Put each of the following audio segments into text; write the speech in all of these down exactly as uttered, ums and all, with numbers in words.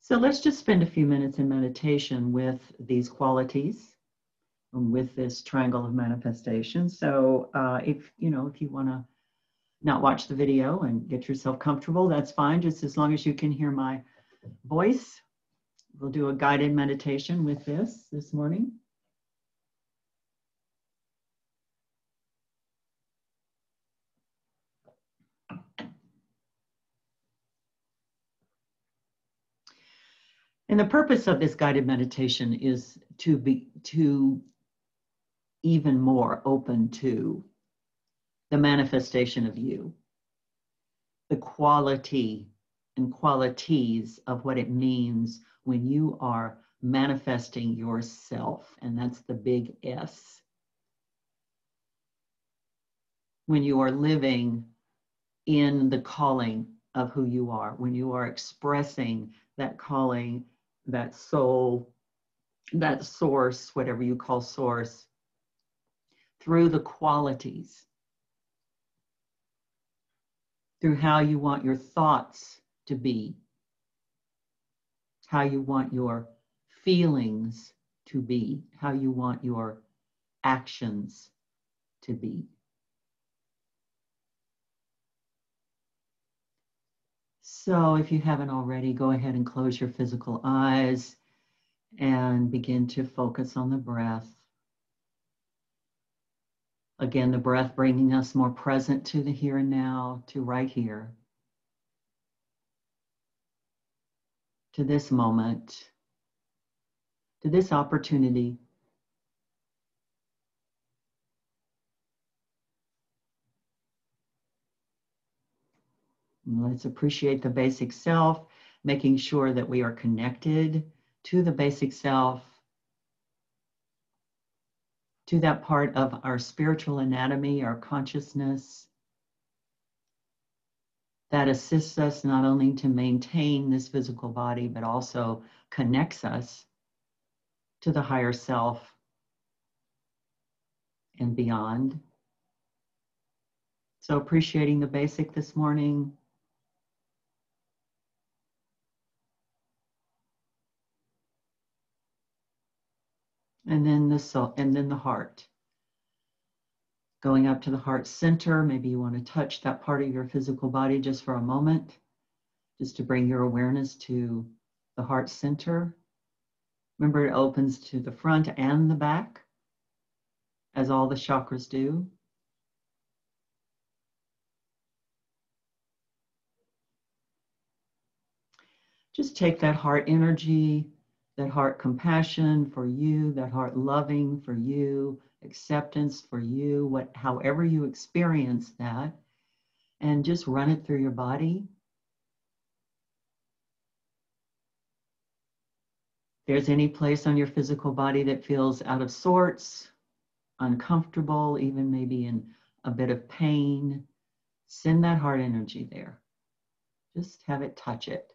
So let's just spend a few minutes in meditation with these qualities, with this triangle of manifestation. So uh, if, you know, if you want to not watch the video and get yourself comfortable, that's fine, just as long as you can hear my voice. We'll do a guided meditation with this this morning. And the purpose of this guided meditation is to be to even more open to the manifestation of you, the quality and qualities of what it means when you are manifesting yourself, and that's the big S. When you are living in the calling of who you are, when you are expressing that calling, that soul, that source, whatever you call source, through the qualities, through how you want your thoughts to be, how you want your feelings to be, how you want your actions to be. So if you haven't already, go ahead and close your physical eyes and begin to focus on the breath. Again, the breath bringing us more present to the here and now, to right here, to this moment, to this opportunity. Let's appreciate the basic self, making sure that we are connected to the basic self, to that part of our spiritual anatomy, our consciousness, that assists us not only to maintain this physical body, but also connects us to the higher self and beyond. So appreciating the basic this morning. And then the soul, and then the heart. Going up to the heart center, maybe you want to touch that part of your physical body just for a moment, just to bring your awareness to the heart center. Remember, it opens to the front and the back, as all the chakras do. Just take that heart energy, that heart compassion for you, that heart loving for you, acceptance for you, what, however you experience that, and just run it through your body. If there's any place on your physical body that feels out of sorts, uncomfortable, even maybe in a bit of pain, send that heart energy there. Just have it touch it.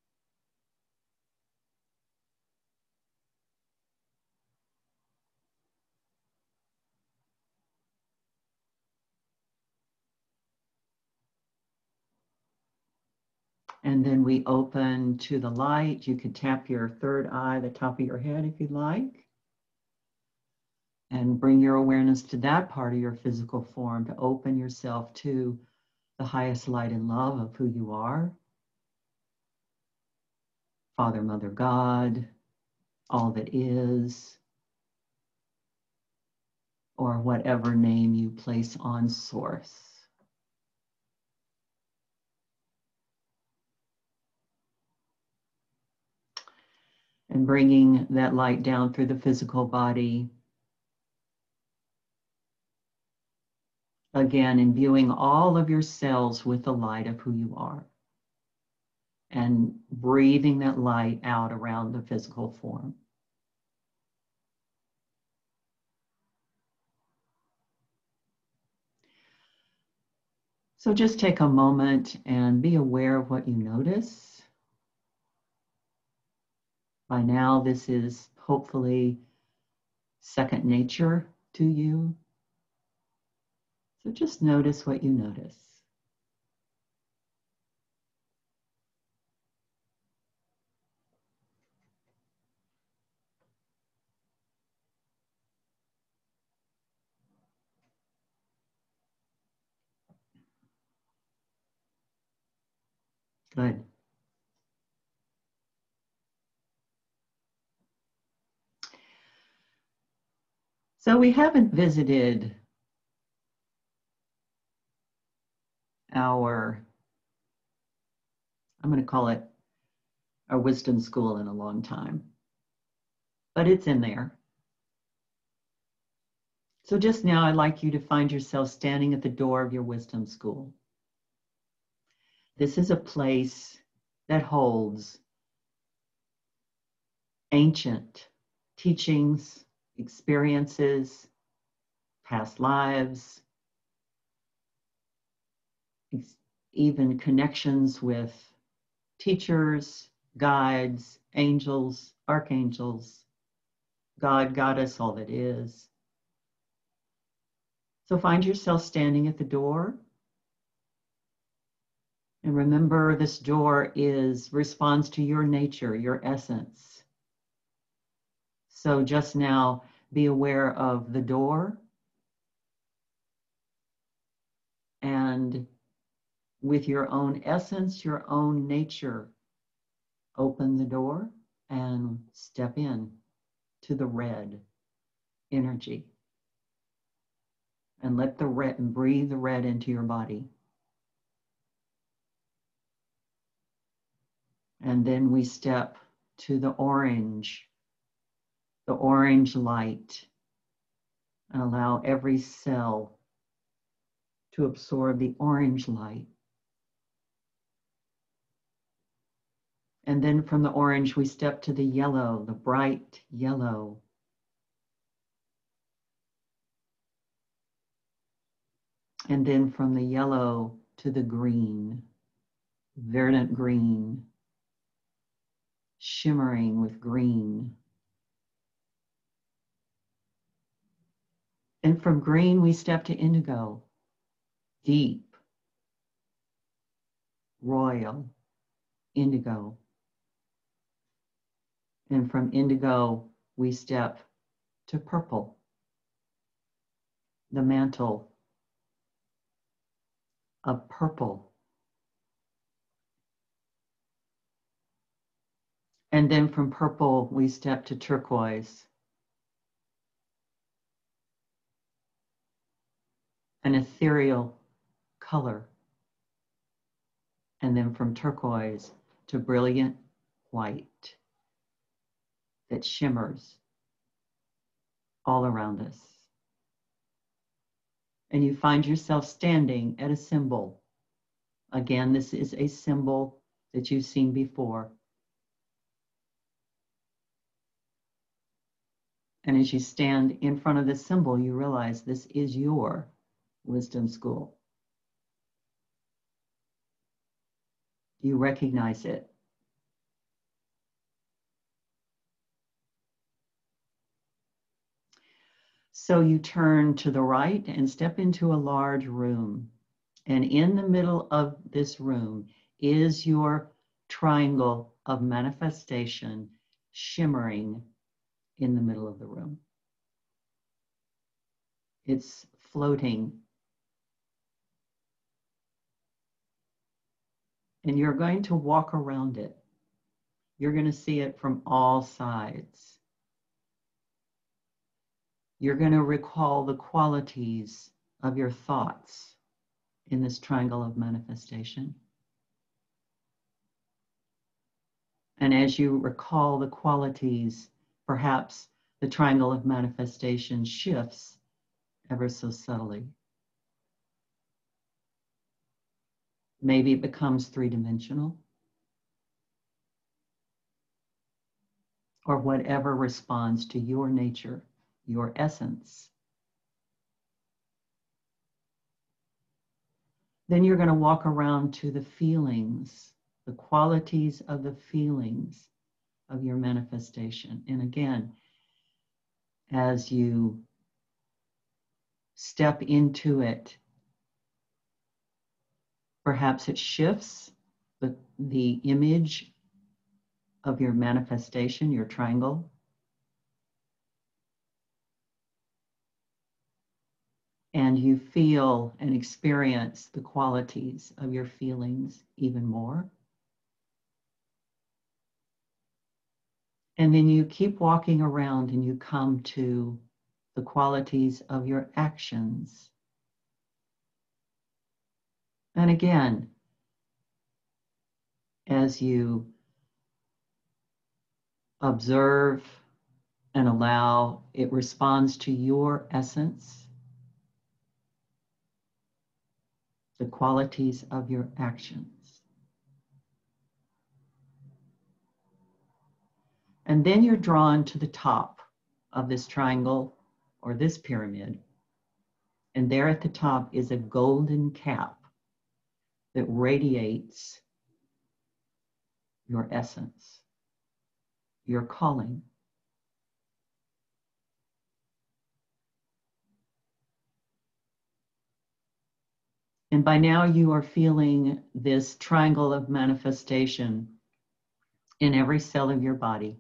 And then we open to the light. You could tap your third eye, the top of your head if you'd like. And bring your awareness to that part of your physical form to open yourself to the highest light and love of who you are. Father, Mother, God, all that is, or whatever name you place on source. And bringing that light down through the physical body. Again, imbuing all of your cells with the light of who you are. And breathing that light out around the physical form. So just take a moment and be aware of what you notice. By now, this is hopefully second nature to you. So just notice what you notice. Good. So we haven't visited our, I'm going to call it our wisdom school in a long time, but it's in there. So just now, I'd like you to find yourself standing at the door of your wisdom school. This is a place that holds ancient teachings, experiences, past lives, even connections with teachers, guides, angels, archangels, God, Goddess, all that is. So find yourself standing at the door. And remember, this door is responds to your nature, your essence. So just now, be aware of the door. And with your own essence, your own nature, open the door and step in to the red energy. And let the red, and breathe the red into your body. And then we step to the orange, the orange light, and allow every cell to absorb the orange light. And then from the orange, we step to the yellow, the bright yellow. And then from the yellow to the green, verdant green, shimmering with green. And from green, we step to indigo, deep, royal, indigo. And from indigo, we step to purple, the mantle of purple. And then from purple, we step to turquoise, an ethereal color. And then from turquoise to brilliant white that shimmers all around us. And you find yourself standing at a symbol. Again, this is a symbol that you've seen before. And as you stand in front of this symbol, you realize this is your wisdom school. You recognize it. So you turn to the right and step into a large room. And in the middle of this room is your triangle of manifestation shimmering in the middle of the room. It's floating. And you're going to walk around it. You're going to see it from all sides. You're going to recall the qualities of your thoughts in this triangle of manifestation. And as you recall the qualities, perhaps the triangle of manifestation shifts ever so subtly. Maybe it becomes three-dimensional, or whatever responds to your nature, your essence. Then you're going to walk around to the feelings, the qualities of the feelings of your manifestation. And again, as you step into it, perhaps it shifts the, the image of your manifestation, your triangle. And you feel and experience the qualities of your feelings even more. And then you keep walking around and you come to the qualities of your actions. And again, as you observe and allow, it responds to your essence, the qualities of your actions. And then you're drawn to the top of this triangle or this pyramid. And there at the top is a golden cap that radiates your essence, your calling. And by now you are feeling this triangle of manifestation in every cell of your body.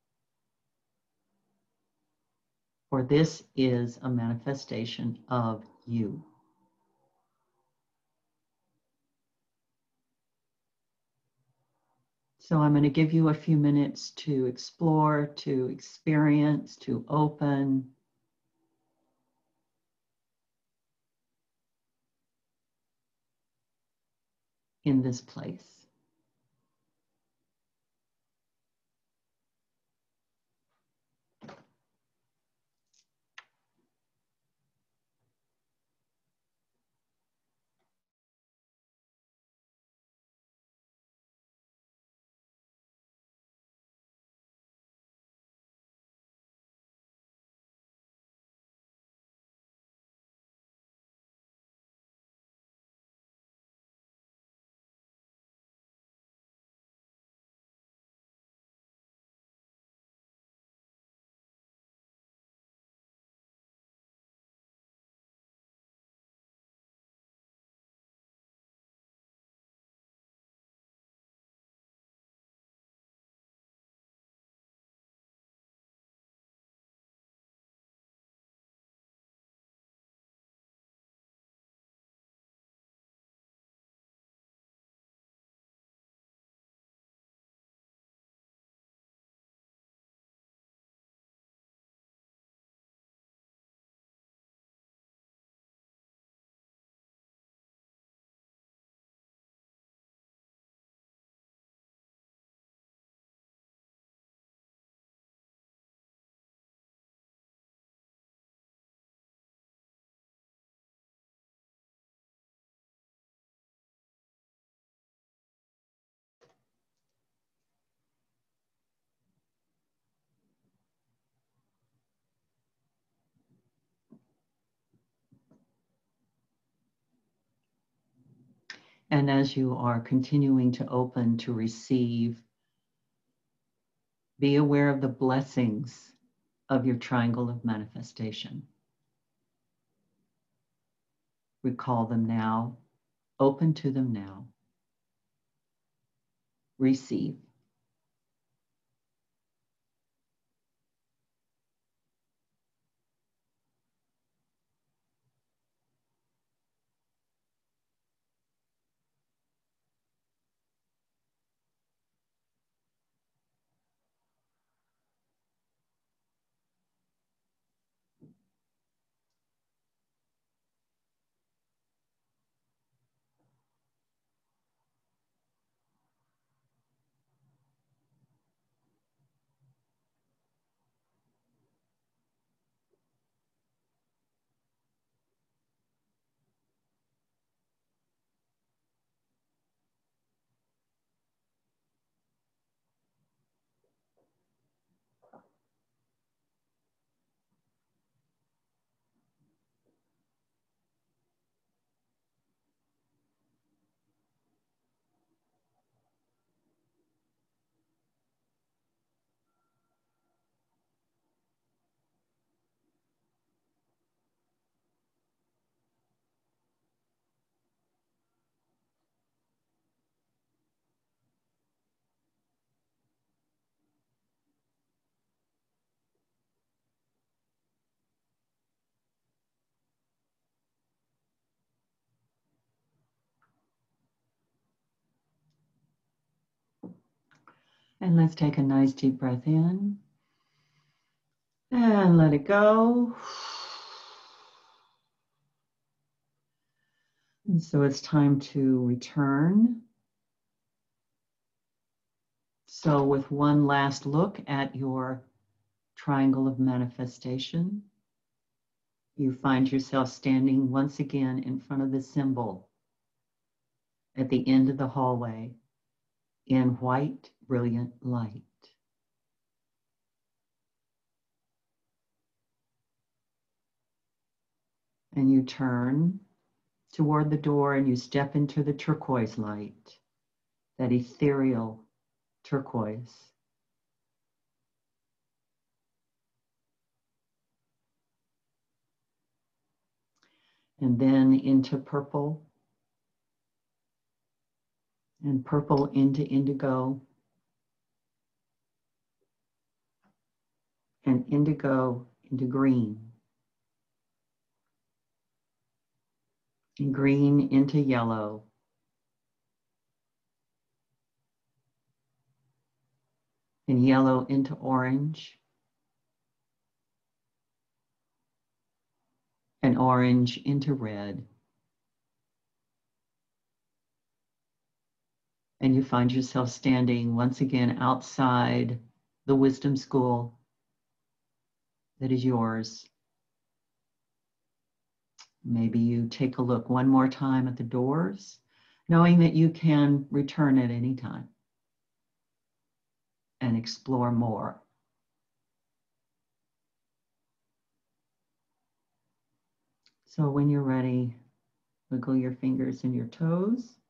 For this is a manifestation of you. So I'm going to give you a few minutes to explore, to experience, to open. In this place. And as you are continuing to open to receive, be aware of the blessings of your triangle of manifestation. Recall them now, open to them now. Receive. And let's take a nice deep breath in and let it go. And so it's time to return. So with one last look at your triangle of manifestation, you find yourself standing once again in front of the symbol at the end of the hallway in white, brilliant light. And you turn toward the door and you step into the turquoise light, that ethereal turquoise. And then into purple, and purple into indigo, and indigo into green, and green into yellow, and yellow into orange, and orange into red. And you find yourself standing once again outside the wisdom school that is yours. Maybe you take a look one more time at the doors, knowing that you can return at any time and explore more. So when you're ready, wiggle your fingers and your toes.